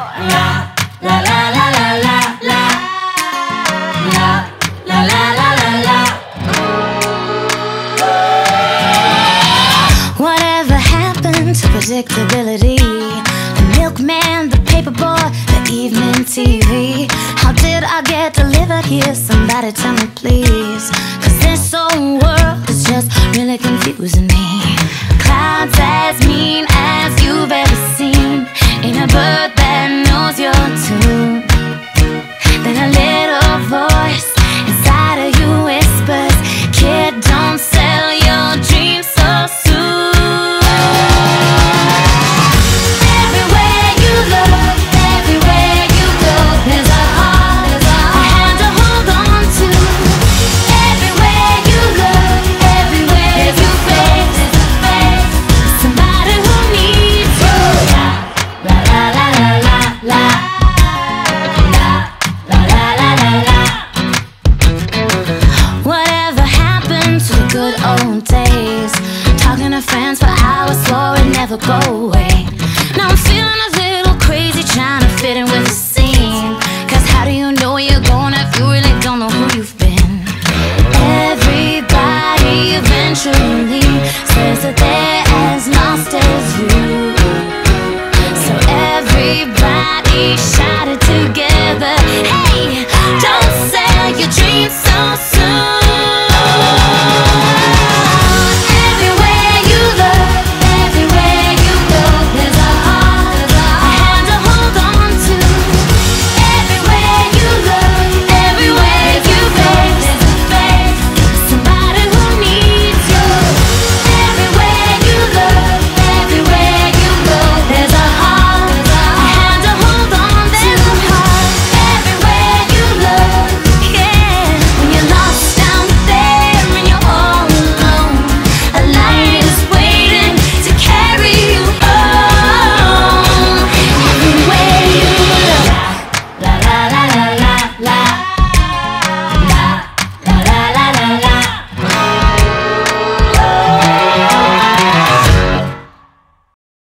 La la la la la la la. La la la la la la. Whatever happened to predictability? The milkman, the paperboy, the evening TV. How did I get delivered here? Somebody tell me please. Cause this whole world is just really confusing me. Clouds as mean